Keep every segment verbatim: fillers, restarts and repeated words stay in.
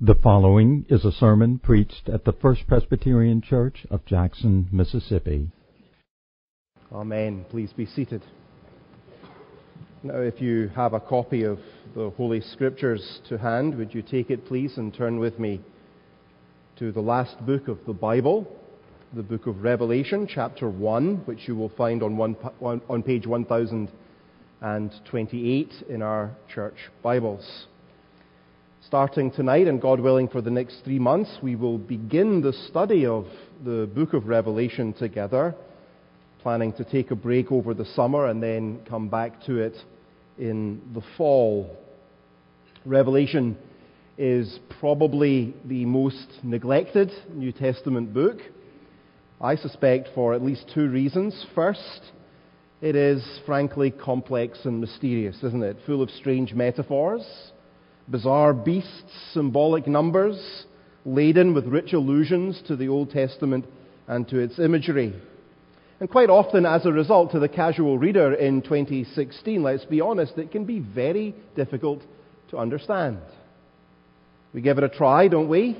The following is a sermon preached at the First Presbyterian Church of Jackson, Mississippi. Amen. Please be seated. Now, if you have a copy of the Holy Scriptures to hand, would you take it, please, and turn with me to the last book of the Bible, the book of Revelation, chapter one, which you will find on, one, on page one thousand twenty-eight in our church Bibles. Starting tonight, and God willing for the next three months, we will begin the study of the book of Revelation together, planning to take a break over the summer and then come back to it in the fall. Revelation is probably the most neglected New Testament book, I suspect for at least two reasons. First, it is frankly complex and mysterious, isn't it? Full of strange metaphors, bizarre beasts, symbolic numbers, laden with rich allusions to the Old Testament and to its imagery. And quite often, as a result, to the casual reader in twenty sixteen, let's be honest, it can be very difficult to understand. We give it a try, don't we?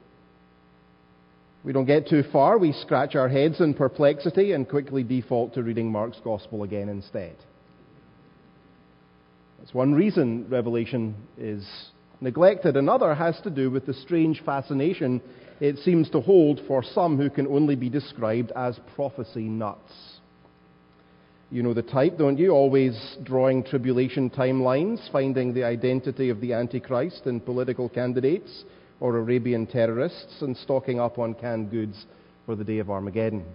We don't get too far. We scratch our heads in perplexity and quickly default to reading Mark's Gospel again instead. That's one reason Revelation is neglected. Another has to do with the strange fascination it seems to hold for some who can only be described as prophecy nuts. You know the type, don't you? Always drawing tribulation timelines, finding the identity of the Antichrist in political candidates or Arabian terrorists, and stocking up on canned goods for the day of Armageddon.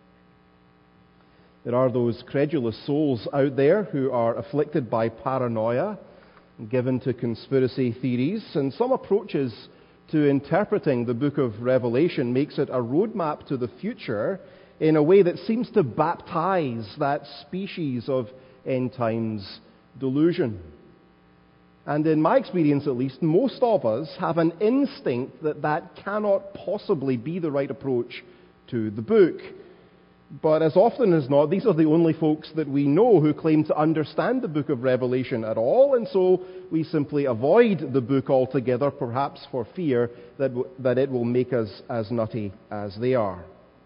There are those credulous souls out there who are afflicted by paranoia, given to conspiracy theories, and some approaches to interpreting the book of Revelation makes it a roadmap to the future in a way that seems to baptize that species of end times delusion. And in my experience at least, most of us have an instinct that that cannot possibly be the right approach to the book. But as often as not, these are the only folks that we know who claim to understand the book of Revelation at all, and so we simply avoid the book altogether, perhaps for fear that, w- that it will make us as nutty as they are.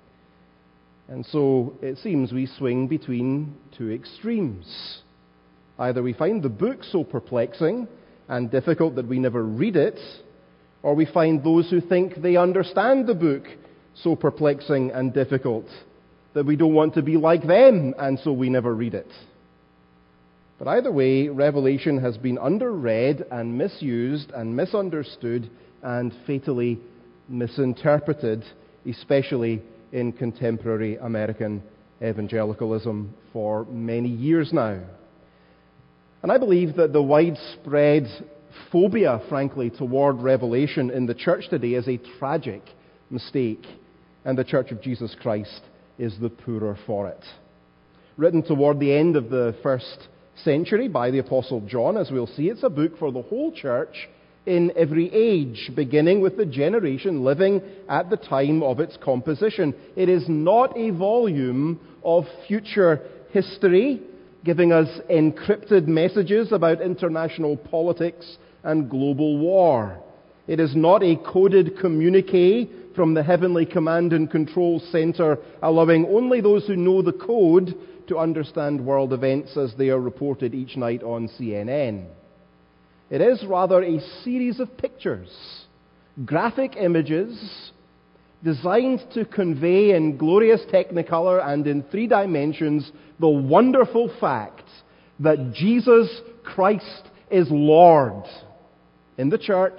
And so it seems we swing between two extremes. Either we find the book so perplexing and difficult that we never read it, or we find those who think they understand the book so perplexing and difficult that we don't want to be like them, and so we never read it. But either way, Revelation has been underread and misused and misunderstood and fatally misinterpreted, especially in contemporary American evangelicalism for many years now. And I believe that the widespread phobia, frankly, toward Revelation in the church today is a tragic mistake, and the Church of Jesus Christ is the poorer for it. Written toward the end of the first century by the Apostle John, as we'll see, it's a book for the whole church in every age, beginning with the generation living at the time of its composition. It is not a volume of future history, giving us encrypted messages about international politics and global war. It is not a coded communique from the heavenly command and control center, allowing only those who know the code to understand world events as they are reported each night on C N N. It is rather a series of pictures, graphic images, designed to convey in glorious technicolor and in three dimensions the wonderful fact that Jesus Christ is Lord in the church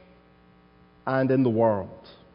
and in the world.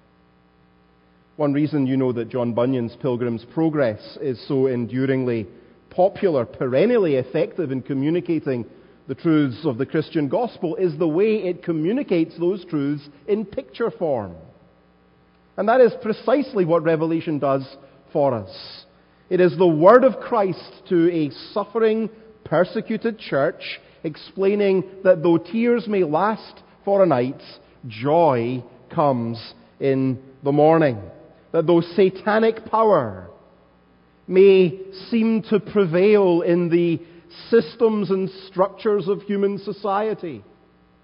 One reason you know that John Bunyan's Pilgrim's Progress is so enduringly popular, perennially effective in communicating the truths of the Christian gospel is the way it communicates those truths in picture form. And that is precisely what Revelation does for us. It is the word of Christ to a suffering, persecuted church, explaining that though tears may last for a night, joy comes in the morning. That though satanic power may seem to prevail in the systems and structures of human society,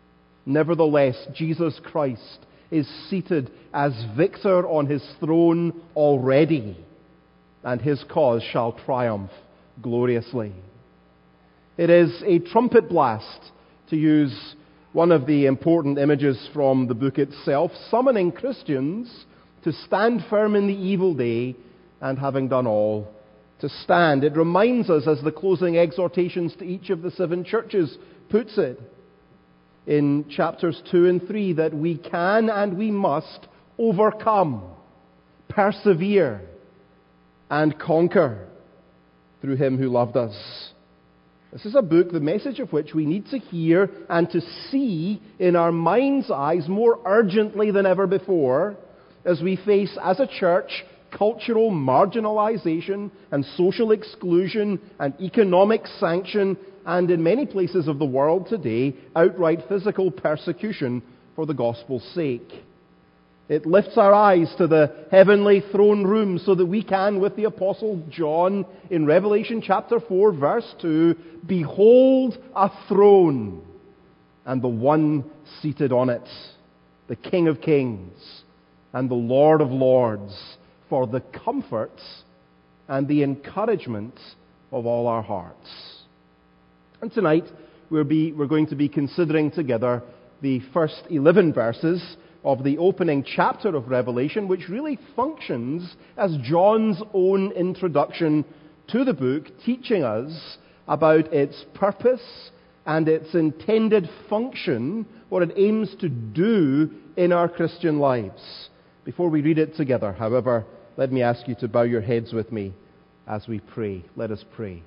Nevertheless, Jesus Christ is seated as victor on his throne already, and his cause shall triumph gloriously. It is a trumpet blast, to use one of the important images from the book itself, summoning Christians to stand firm in the evil day, and having done all, to stand. It reminds us, as the closing exhortations to each of the seven churches puts it, in chapters two and three, that we can and we must overcome, persevere, and conquer through him who loved us. This is a book, the message of which we need to hear and to see in our mind's eyes more urgently than ever before, as we face, as a church, cultural marginalization and social exclusion and economic sanction, and in many places of the world today, outright physical persecution for the gospel's sake. It lifts our eyes to the heavenly throne room so that we can, with the Apostle John in Revelation chapter four, verse two, behold a throne and the one seated on it, the King of Kings and the Lord of Lords, for the comfort and the encouragement of all our hearts. And tonight we'll be, we're going to be considering together the first eleven verses of the opening chapter of Revelation, which really functions as John's own introduction to the book, teaching us about its purpose and its intended function, what it aims to do in our Christian lives. Before we read it together, however, let me ask you to bow your heads with me as we pray. Let us pray.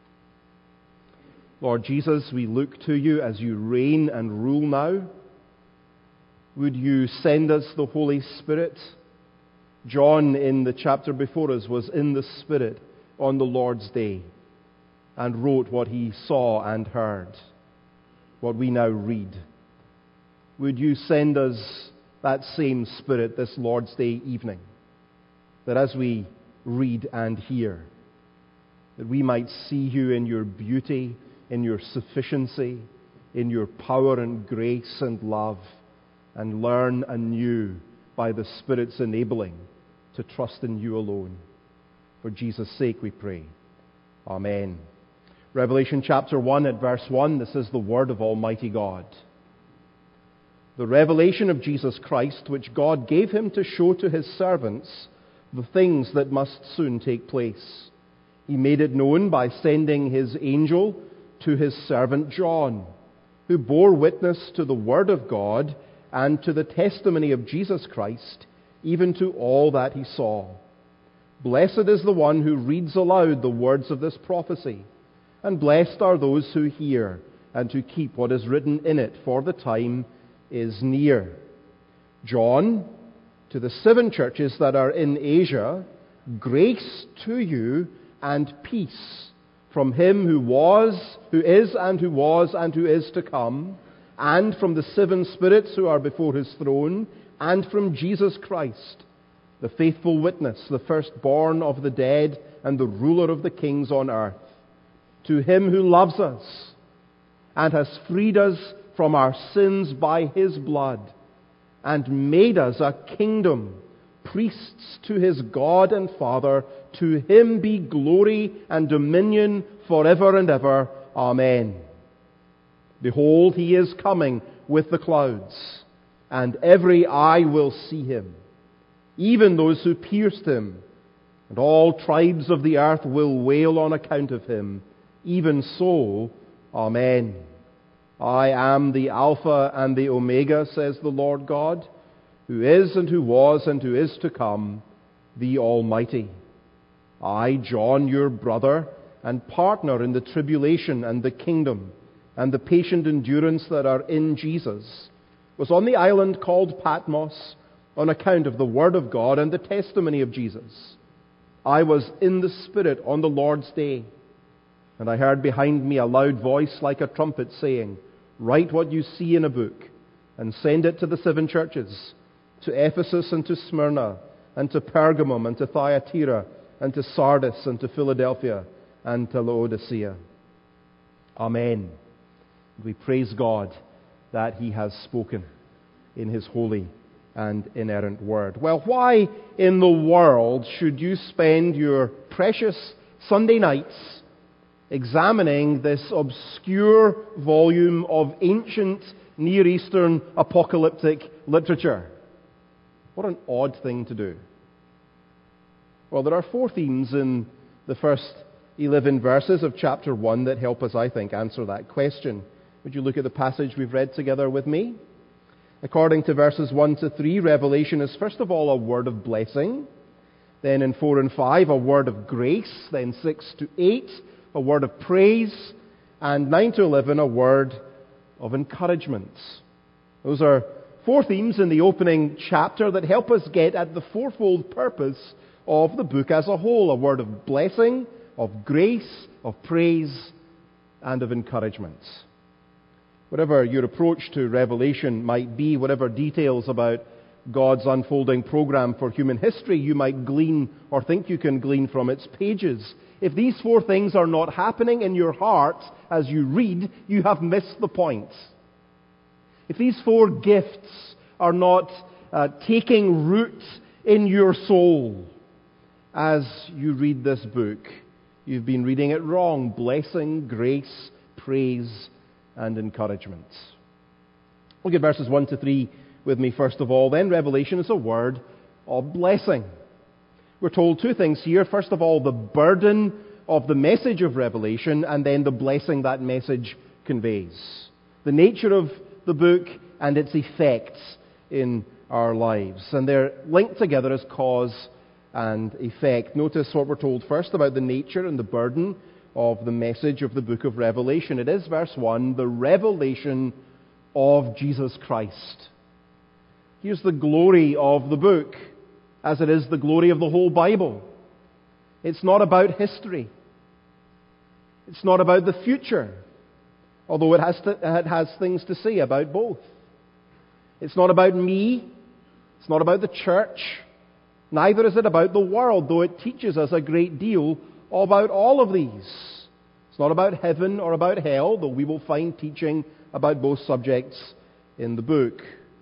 Lord Jesus, we look to you as you reign and rule now. Would you send us the Holy Spirit? John, in the chapter before us, was in the Spirit on the Lord's day and wrote what he saw and heard, what we now read. Would you send us that same Spirit this Lord's Day evening, that as we read and hear, that we might see you in your beauty, in your sufficiency, in your power and grace and love, and learn anew by the Spirit's enabling to trust in you alone. For Jesus' sake we pray. Amen. Revelation chapter one at verse one, this is the word of Almighty God. The revelation of Jesus Christ, which God gave him to show to his servants the things that must soon take place. He made it known by sending his angel to his servant John, who bore witness to the word of God and to the testimony of Jesus Christ, even to all that he saw. Blessed is the one who reads aloud the words of this prophecy, and blessed are those who hear and who keep what is written in it, for the time is near. John, to the seven churches that are in Asia, grace to you and peace from him who was, who is, and who was, and who is to come, and from the seven spirits who are before his throne, and from Jesus Christ, the faithful witness, the firstborn of the dead, and the ruler of the kings on earth. To him who loves us, and has freed us from our sins by his blood, and made us a kingdom, priests to his God and Father, to him be glory and dominion forever and ever. Amen. Behold, he is coming with the clouds, and every eye will see him, even those who pierced him, and all tribes of the earth will wail on account of him. Even so, Amen. I am the Alpha and the Omega, says the Lord God, who is and who was and who is to come, the Almighty. I, John, your brother and partner in the tribulation and the kingdom and the patient endurance that are in Jesus, was on the island called Patmos on account of the word of God and the testimony of Jesus. I was in the Spirit on the Lord's day, and I heard behind me a loud voice like a trumpet saying, write what you see in a book, and send it to the seven churches, to Ephesus and to Smyrna, and to Pergamum, and to Thyatira, and to Sardis, and to Philadelphia, and to Laodicea. Amen. We praise God that he has spoken in his holy and inerrant word. Well, why in the world should you spend your precious Sunday nights examining this obscure volume of ancient Near Eastern apocalyptic literature? What an odd thing to do. Well, there are four themes in the first eleven verses of chapter one that help us, I think, answer that question. Would you look at the passage we've read together with me? According to verses one to three, Revelation is first of all a word of blessing. Then in four and five, a word of grace. Then six to eight, a word of praise. And nine to eleven, a word of encouragement. Those are four themes in the opening chapter that help us get at the fourfold purpose of the book as a whole. A word of blessing, of grace, of praise, and of encouragement. Whatever your approach to Revelation might be, whatever details about God's unfolding program for human history you might glean or think you can glean from its pages, if these four things are not happening in your heart as you read, you have missed the point. If these four gifts are not uh, taking root in your soul as you read this book, you've been reading it wrong. Blessing, grace, praise, and encouragement. Look at verses one to three with me first of all. Then Revelation is a word of blessing. We're told two things here. First of all, the burden of the message of Revelation, and then the blessing that message conveys. The nature of the book and its effects in our lives. And they're linked together as cause and effect. Notice what we're told first about the nature and the burden of the message of the book of Revelation. It is, verse one, the revelation of Jesus Christ. Here's the glory of the book, as it is the glory of the whole Bible. It's not about history. It's not about the future, although it has, to, it has things to say about both. It's not about me. It's not about the church. Neither is it about the world, though it teaches us a great deal about all of these. It's not about heaven or about hell, though we will find teaching about both subjects in the book.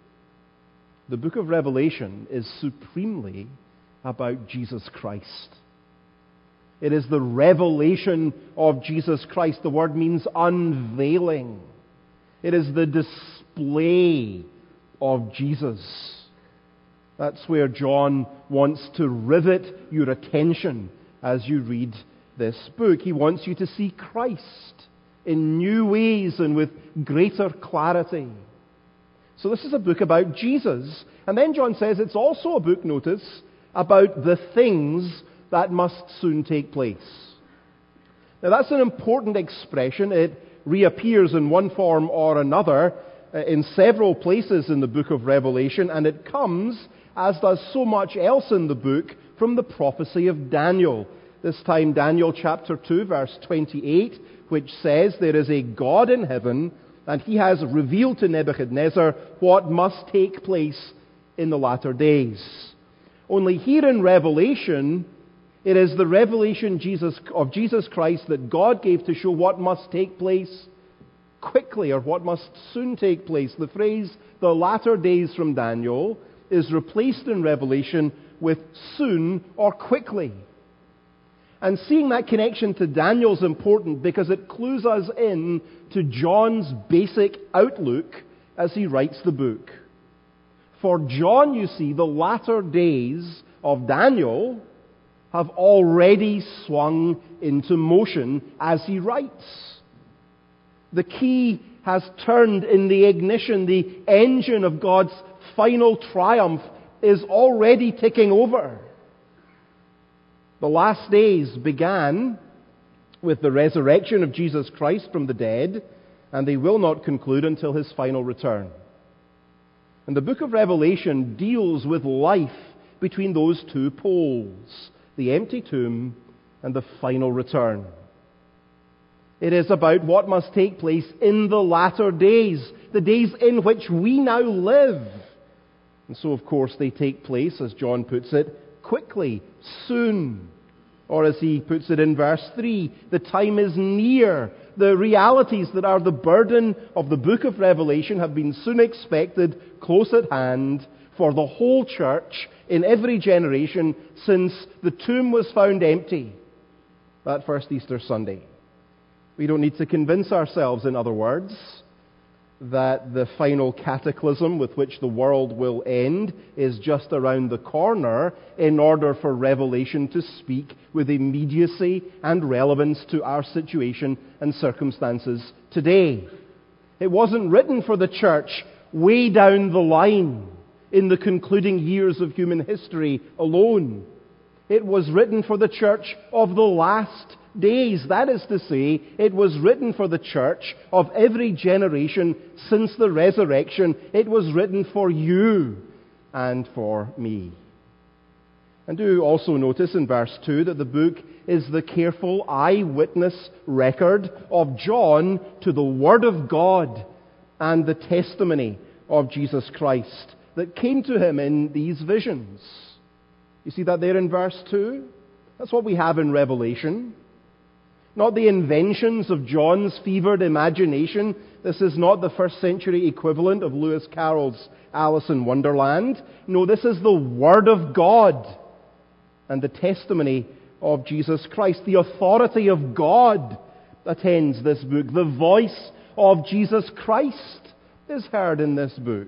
The book of Revelation is supremely about Jesus Christ. It is the revelation of Jesus Christ. The word means unveiling. It is the display of Jesus. That's where John wants to rivet your attention as you read this book. He wants you to see Christ in new ways and with greater clarity. So this is a book about Jesus. And then John says it's also a book, notice, about the things that must soon take place. Now that's an important expression. It reappears in one form or another in several places in the book of Revelation, and it comes, as does so much else in the book, from the prophecy of Daniel. This time Daniel chapter two, verse twenty-eight, which says, "There is a God in heaven, and he has revealed to Nebuchadnezzar what must take place in the latter days." Only here in Revelation, it is the revelation Jesus, of Jesus Christ that God gave to show what must take place quickly, or what must soon take place. The phrase, "the latter days" from Daniel, is replaced in Revelation with "soon" or "quickly." And seeing that connection to Daniel is important because it clues us in to John's basic outlook as he writes the book. For John, you see, the latter days of Daniel have already swung into motion as he writes. The key has turned in the ignition. The engine of God's final triumph is already ticking over. The last days began with the resurrection of Jesus Christ from the dead, and they will not conclude until his final return. And the book of Revelation deals with life between those two poles, the empty tomb and the final return. It is about what must take place in the latter days, the days in which we now live. And so, of course, they take place, as John puts it, quickly, soon. Or as he puts it in verse three, the time is near. The realities that are the burden of the book of Revelation have been soon expected, close at hand, for the whole church in every generation since the tomb was found empty that first Easter Sunday. We don't need to convince ourselves, in other words, that the final cataclysm with which the world will end is just around the corner in order for Revelation to speak with immediacy and relevance to our situation and circumstances today. It wasn't written for the church way down the line in the concluding years of human history alone. It was written for the church of the last days. That is to say, it was written for the church of every generation since the resurrection. It was written for you and for me. And do also notice in verse two that the book is the careful eyewitness record of John to the Word of God and the testimony of Jesus Christ that came to him in these visions. You see that there in verse two? That's what we have in Revelation. Not the inventions of John's fevered imagination. This is not the first century equivalent of Lewis Carroll's Alice in Wonderland. No, this is the Word of God and the testimony of Jesus Christ. The authority of God attends this book. The voice of Jesus Christ is heard in this book.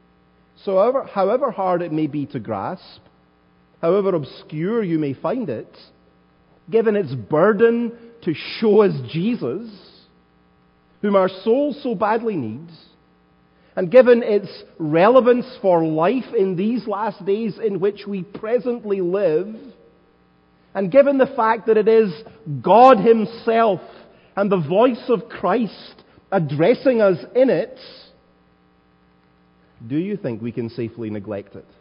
So however, however hard it may be to grasp, however obscure you may find it, given its burden to show us Jesus, whom our soul so badly needs, and given its relevance for life in these last days in which we presently live, and given the fact that it is God Himself and the voice of Christ addressing us in it, do you think we can safely neglect it?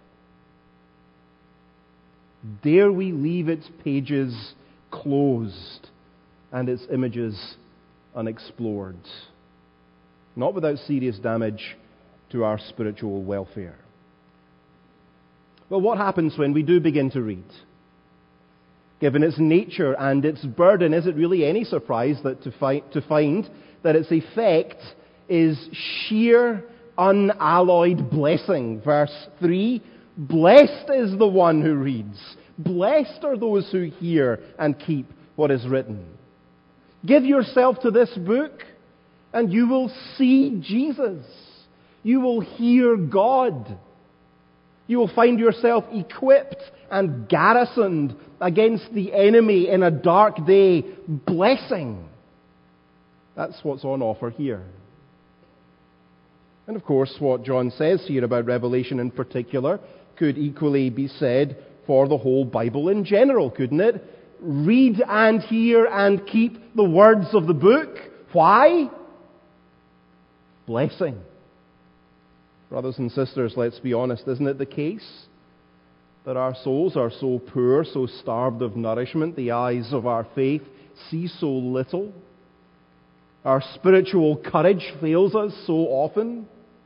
Dare we leave its pages closed and its images unexplored? Not without serious damage to our spiritual welfare. Well, what happens when we do begin to read? Given its nature and its burden, is it really any surprise that to, fi- to find that its effect is sheer, unalloyed blessing? Verse three, blessed is the one who reads. Blessed are those who hear and keep what is written. Give yourself to this book, and you will see Jesus. You will hear God. You will find yourself equipped and garrisoned against the enemy in a dark day. Blessing. That's what's on offer here. And of course, what John says here about Revelation in particular could equally be said for the whole Bible in general, couldn't it? Read and hear and keep the words of the book. Why? Blessing. Brothers and sisters, let's be honest, isn't it the case that our souls are so poor, so starved of nourishment, the eyes of our faith see so little? Our spiritual courage fails us so often,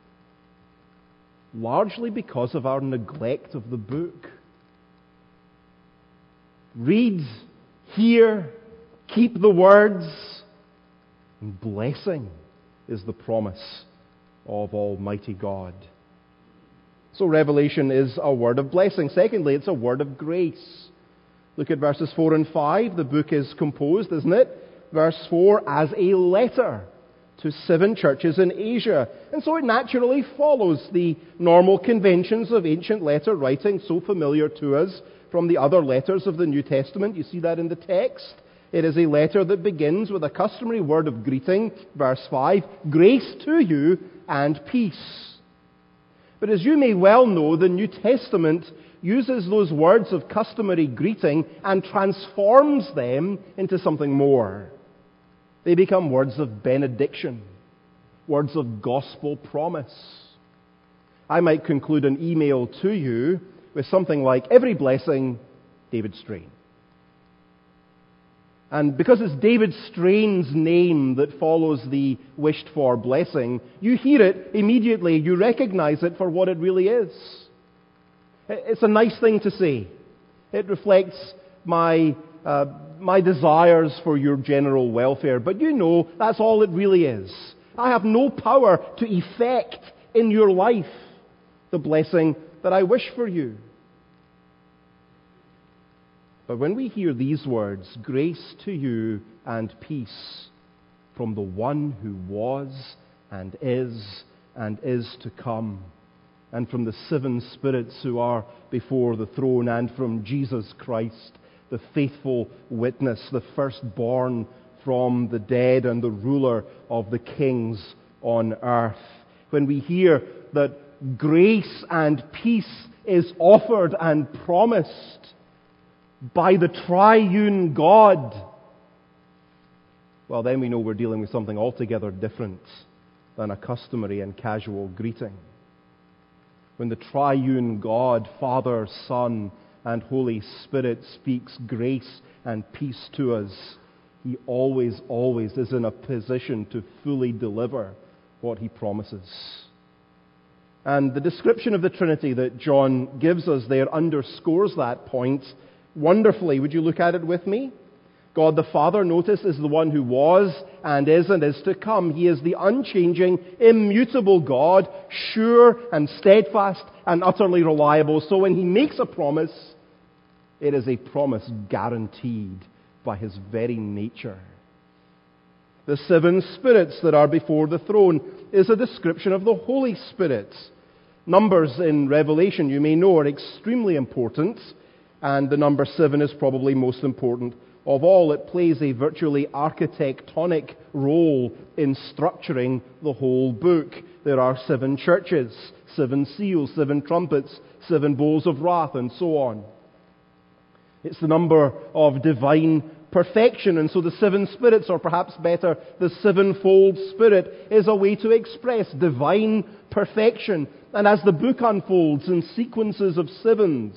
largely because of our neglect of the book. Read, hear, keep the words, and blessing is the promise of Almighty God. So Revelation is a word of blessing. Secondly, it's a word of grace. Look at verses four and five. The book is composed, isn't it? Verse four, as a letter to seven churches in Asia. And so it naturally follows the normal conventions of ancient letter writing, so familiar to us from the other letters of the New Testament. You see that in the text. It is a letter that begins with a customary word of greeting. Verse five, grace to you and peace. But as you may well know, the New Testament uses those words of customary greeting and transforms them into something more. They become words of benediction, words of gospel promise. I might conclude an email to you with something like, every blessing, David Strain. And because it's David Strain's name that follows the wished-for blessing, you hear it immediately, you recognize it for what it really is. It's a nice thing to say. It reflects my uh, my desires for your general welfare. But you know, that's all it really is. I have no power to effect in your life the blessing that I wish for you. But when we hear these words, grace to you and peace from the one who was and is and is to come, and from the seven spirits who are before the throne, and from Jesus Christ, the faithful witness, the firstborn from the dead and the ruler of the kings on earth. When we hear that grace and peace is offered and promised by the triune God, well, then we know we're dealing with something altogether different than a customary and casual greeting. When the triune God, Father, Son, and Holy Spirit speaks grace and peace to us, He always, always is in a position to fully deliver what He promises. And the description of the Trinity that John gives us there underscores that point wonderfully. Would you look at it with me? God the Father, notice, is the one who was and is and is to come. He is the unchanging, immutable God, sure and steadfast and utterly reliable. So when He makes a promise, it is a promise guaranteed by His very nature. The seven spirits that are before the throne is a description of the Holy Spirit. Numbers in Revelation, you may know, are extremely important, and the number seven is probably most important of all. It plays a virtually architectonic role in structuring the whole book. There are seven churches, seven seals, seven trumpets, seven bowls of wrath, and so on. It's the number of divine perfection, and so the seven spirits, or perhaps better, the sevenfold Spirit, is a way to express divine perfection. And as the book unfolds in sequences of sevens,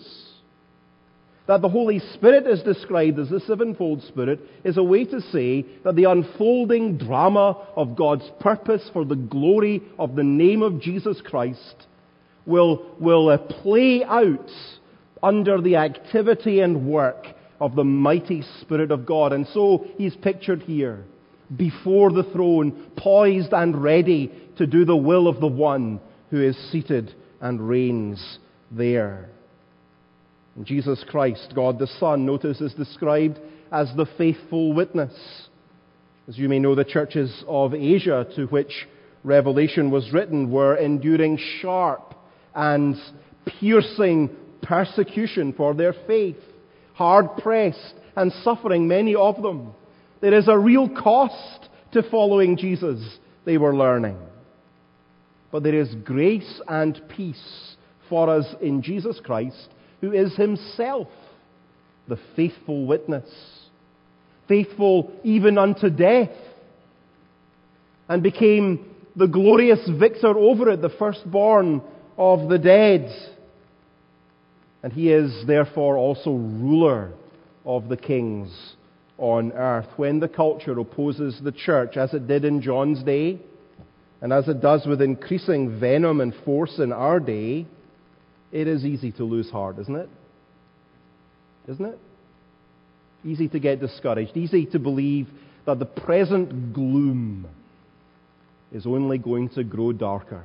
that the Holy Spirit is described as the sevenfold Spirit is a way to say that the unfolding drama of God's purpose for the glory of the name of Jesus Christ will, will uh, play out under the activity and work of the mighty Spirit of God. And so He's pictured here, before the throne, poised and ready to do the will of the one who is seated and reigns there. And Jesus Christ, God the Son, notice, is described as the faithful witness. As you may know, the churches of Asia to which Revelation was written were enduring sharp and piercing persecution for their faith, hard-pressed and suffering, many of them. There is a real cost to following Jesus, they were learning. But there is grace and peace for us in Jesus Christ, who is Himself the faithful witness, faithful even unto death, and became the glorious victor over it, the firstborn of the dead. And He is therefore also ruler of the kings on earth. When the culture opposes the church, as it did in John's day, and as it does with increasing venom and force in our day, it is easy to lose heart, isn't it? Isn't it? Easy to get discouraged, easy to believe that the present gloom is only going to grow darker.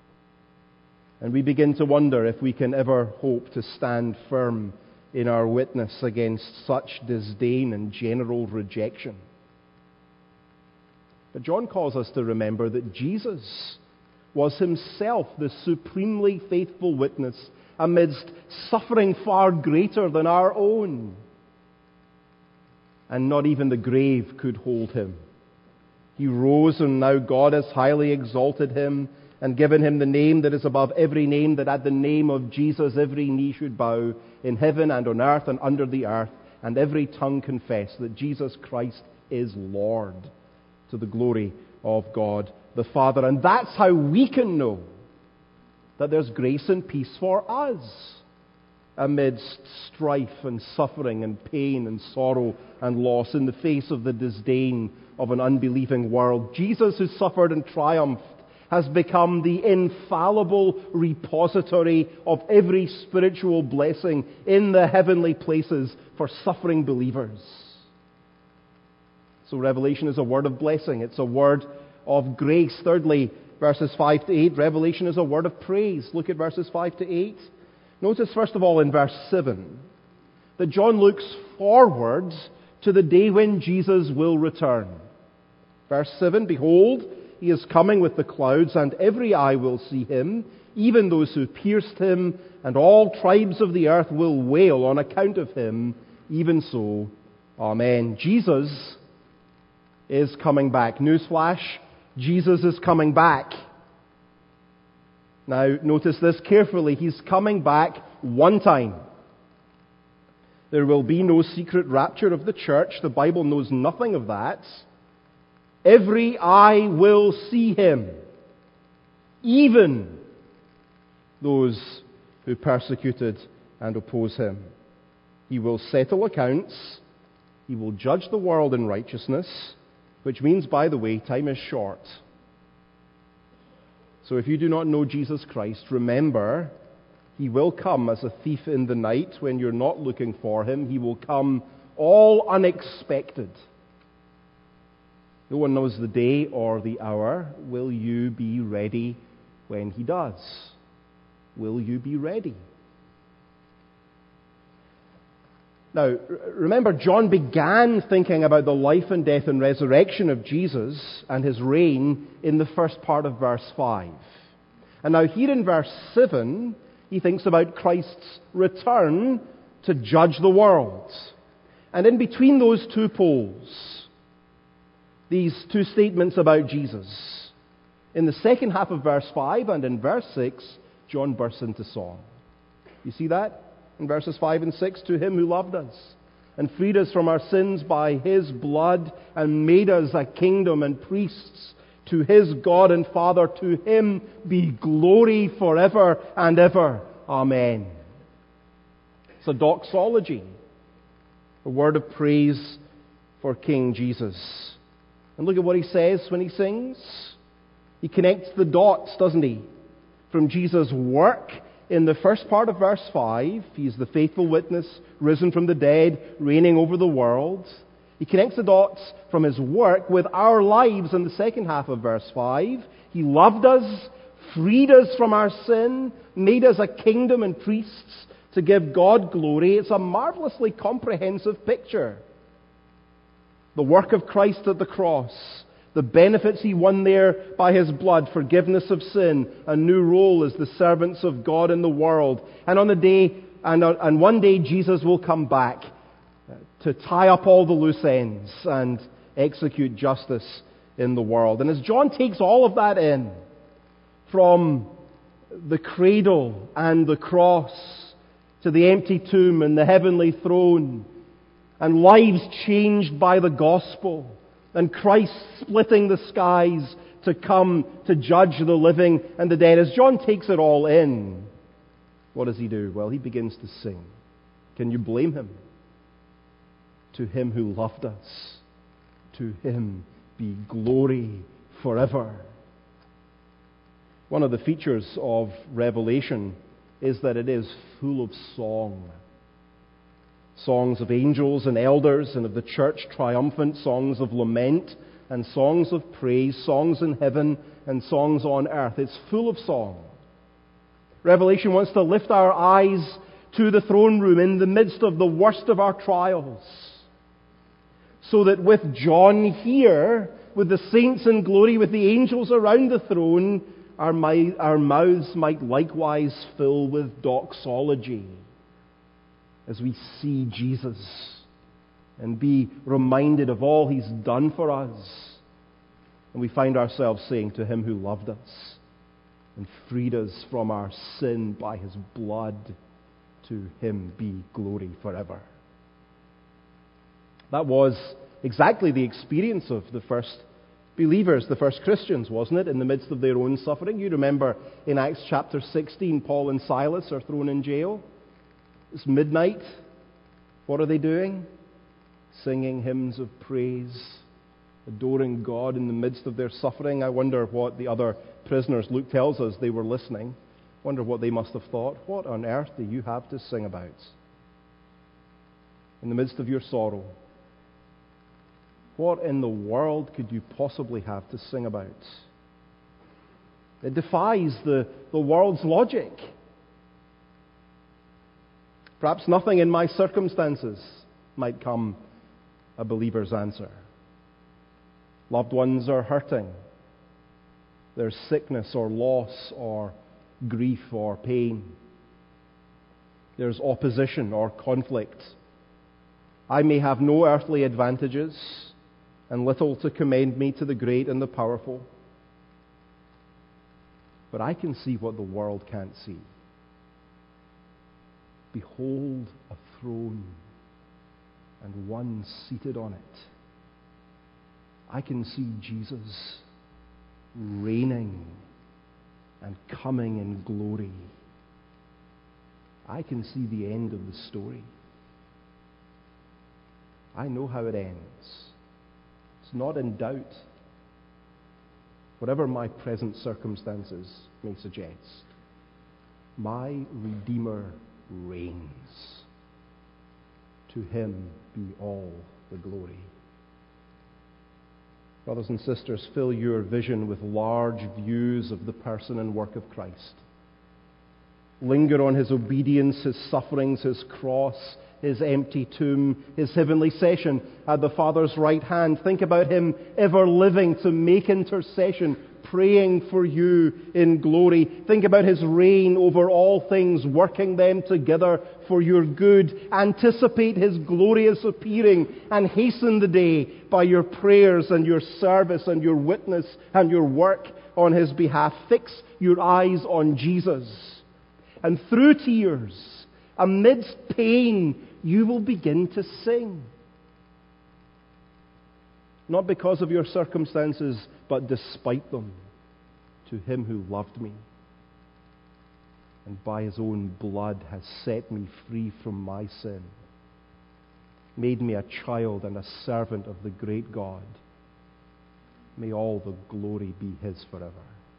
And we begin to wonder if we can ever hope to stand firm in our witness against such disdain and general rejection. But John calls us to remember that Jesus was Himself the supremely faithful witness amidst suffering far greater than our own. And not even the grave could hold Him. He rose, and now God has highly exalted Him and given Him the name that is above every name, that at the name of Jesus every knee should bow in heaven and on earth and under the earth, and every tongue confess that Jesus Christ is Lord, to the glory of God the Father. And that's how we can know that there's grace and peace for us amidst strife and suffering and pain and sorrow and loss in the face of the disdain of an unbelieving world. Jesus, who suffered and triumphed has become the infallible repository of every spiritual blessing in the heavenly places for suffering believers. So Revelation is a word of blessing. It's a word of grace. Thirdly, verses five to eight, Revelation is a word of praise. Look at verses five to eight. Notice first of all in verse seven that John looks forward to the day when Jesus will return. Verse seven, behold, he is coming with the clouds, and every eye will see him, even those who pierced him, and all tribes of the earth will wail on account of him. Even so, Amen. Jesus is coming back. Newsflash, Jesus is coming back. Now, notice this carefully. He's coming back one time. There will be no secret rapture of the church. The Bible knows nothing of that. Every eye will see him, even those who persecuted and oppose him. He will settle accounts. He will judge the world in righteousness, which means, by the way, time is short. So if you do not know Jesus Christ, remember, he will come as a thief in the night when you're not looking for him. He will come all unexpected. No one knows the day or the hour. Will you be ready when he does? Will you be ready? Now, remember, John began thinking about the life and death and resurrection of Jesus and his reign in the first part of verse five. And now here in verse seven, he thinks about Christ's return to judge the world. And in between those two poles, these two statements about Jesus, in the second half of verse five and in verse six, John bursts into song. You see that? In verses five and six, to him who loved us and freed us from our sins by his blood and made us a kingdom and priests to his God and Father, to him be glory forever and ever. Amen. It's a doxology, a word of praise for King Jesus. And look at what he says when he sings. He connects the dots, doesn't he? From Jesus' work in the first part of verse five, he's the faithful witness, risen from the dead, reigning over the world. He connects the dots from his work with our lives in the second half of verse five. He loved us, freed us from our sin, made us a kingdom and priests to give God glory. It's a marvelously comprehensive picture. The work of Christ at the cross, the benefits he won there by his blood, forgiveness of sin, a new role as the servants of God in the world. And on the day, and, and one day Jesus will come back to tie up all the loose ends and execute justice in the world. And as John takes all of that in, from the cradle and the cross to the empty tomb and the heavenly throne, and lives changed by the gospel, and Christ splitting the skies to come to judge the living and the dead. As John takes it all in, what does he do? Well, he begins to sing. Can you blame him? To him who loved us, to him be glory forever. One of the features of Revelation is that it is full of song. Songs of angels and elders and of the church triumphant, songs of lament and songs of praise, songs in heaven and songs on earth. It's full of song. Revelation wants to lift our eyes to the throne room in the midst of the worst of our trials, so that with John here, with the saints in glory, with the angels around the throne, our, mi- our mouths might likewise fill with doxology as we see Jesus and be reminded of all he's done for us. And we find ourselves saying, to him who loved us and freed us from our sin by his blood, to him be glory forever. That was exactly the experience of the first believers, the first Christians, wasn't it? In the midst of their own suffering. You remember in Acts chapter sixteen, Paul and Silas are thrown in jail. It's midnight. What are they doing? Singing hymns of praise, adoring God in the midst of their suffering. I wonder what the other prisoners, Luke tells us they were listening. Wonder what they must have thought. What on earth do you have to sing about? In the midst of your sorrow, what in the world could you possibly have to sing about? It defies the, the world's logic. Perhaps nothing in my circumstances might come a believer's answer. Loved ones are hurting. There's sickness or loss or grief or pain. There's opposition or conflict. I may have no earthly advantages and little to commend me to the great and the powerful. But I can see what the world can't see. Behold a throne and one seated on it. I can see Jesus reigning and coming in glory. I can see the end of the story. I know how it ends. It's not in doubt, whatever my present circumstances may suggest. My Redeemer reigns. To him be all the glory. Brothers and sisters, fill your vision with large views of the person and work of Christ. Linger on his obedience, his sufferings, his cross, his empty tomb, his heavenly session at the Father's right hand. Think about him ever living to make intercession, praying for you in glory. Think about his reign over all things, working them together for your good. Anticipate his glorious appearing and hasten the day by your prayers and your service and your witness and your work on his behalf. Fix your eyes on Jesus. And through tears, amidst pain, you will begin to sing. Not because of your circumstances, but despite them, to him who loved me and by his own blood has set me free from my sin, made me a child and a servant of the great God. May all the glory be his forever.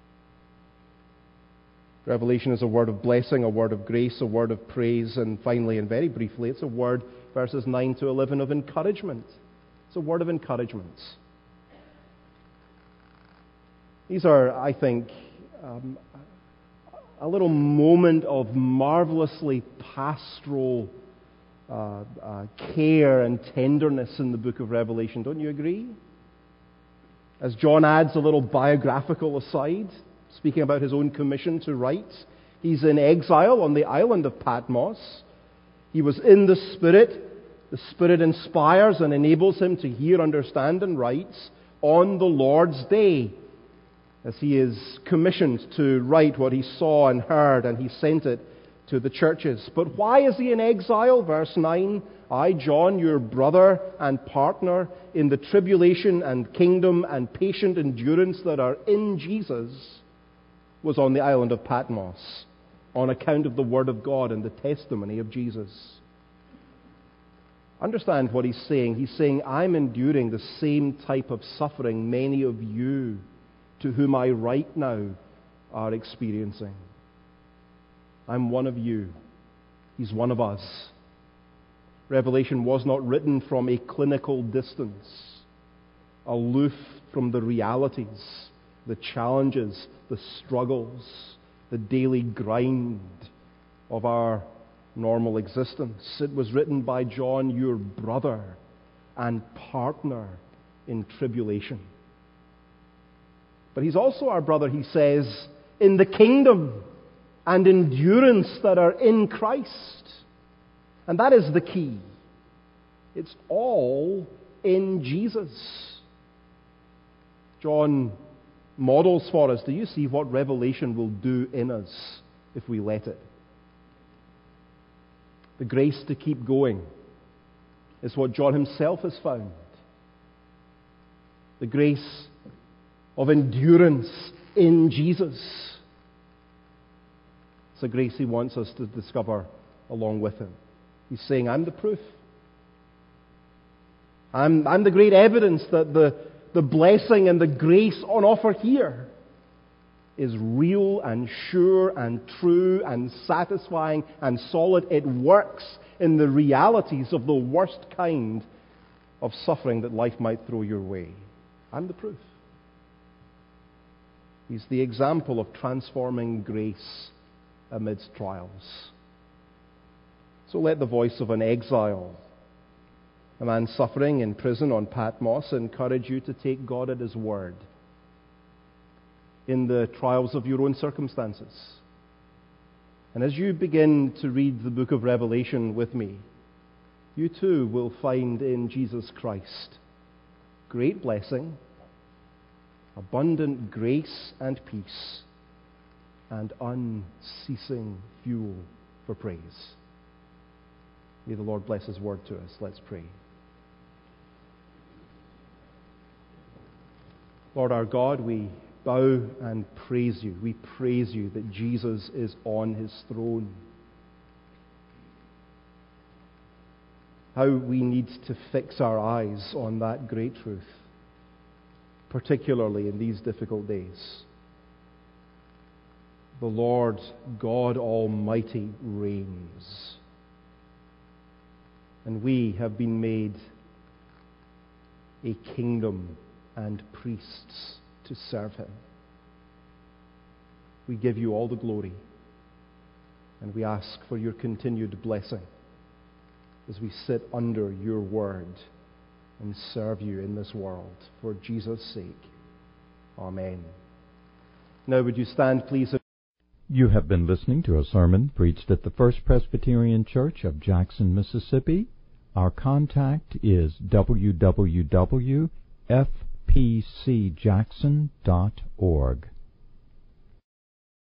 Revelation is a word of blessing, a word of grace, a word of praise, and finally, and very briefly, it's a word, verses nine to eleven, of encouragement. It's a word of encouragement. These are, I think, um, a little moment of marvelously pastoral uh, uh, care and tenderness in the book of Revelation. Don't you agree? As John adds a little biographical aside, speaking about his own commission to write. He's in exile on the island of Patmos. He was in the Spirit. The Spirit inspires and enables him to hear, understand, and write on the Lord's day, as he is commissioned to write what he saw and heard, and he sent it to the churches. But why is he in exile? Verse nine, I, John, your brother and partner in the tribulation and kingdom and patient endurance that are in Jesus, was on the island of Patmos on account of the Word of God and the testimony of Jesus. Understand what he's saying. He's saying, I'm enduring the same type of suffering many of you to whom I write now are experiencing. I'm one of you. He's one of us. Revelation was not written from a clinical distance, aloof from the realities, the challenges, the struggles, the daily grind of our normal existence. It was written by John, your brother and partner in tribulation. But he's also our brother, he says, in the kingdom and endurance that are in Christ. And that is the key. It's all in Jesus. John models for us. Do you see what Revelation will do in us if we let it? The grace to keep going is what John himself has found. The grace of endurance in Jesus. It's a grace he wants us to discover along with him. He's saying, I'm the proof. I'm, I'm the great evidence that the, the blessing and the grace on offer here is real and sure and true and satisfying and solid. It works in the realities of the worst kind of suffering that life might throw your way. I'm the proof. He's the example of transforming grace amidst trials. So let the voice of an exile, a man suffering in prison on Patmos, encourage you to take God at His word in the trials of your own circumstances. And as you begin to read the book of Revelation with me, you too will find in Jesus Christ great blessing, abundant grace and peace, and unceasing fuel for praise. May the Lord bless His word to us. Let's pray. Lord our God, we bow and praise You. We praise You that Jesus is on His throne. How we need to fix our eyes on that great truth, particularly in these difficult days. The Lord God Almighty reigns, and we have been made a kingdom and priests to serve Him. We give You all the glory, and we ask for Your continued blessing as we sit under Your word and serve You in this world. For Jesus' sake. Amen. Now would you stand, please? You have been listening to a sermon preached at the First Presbyterian Church of Jackson, Mississippi. Our contact is w w w dot f p c jackson dot org.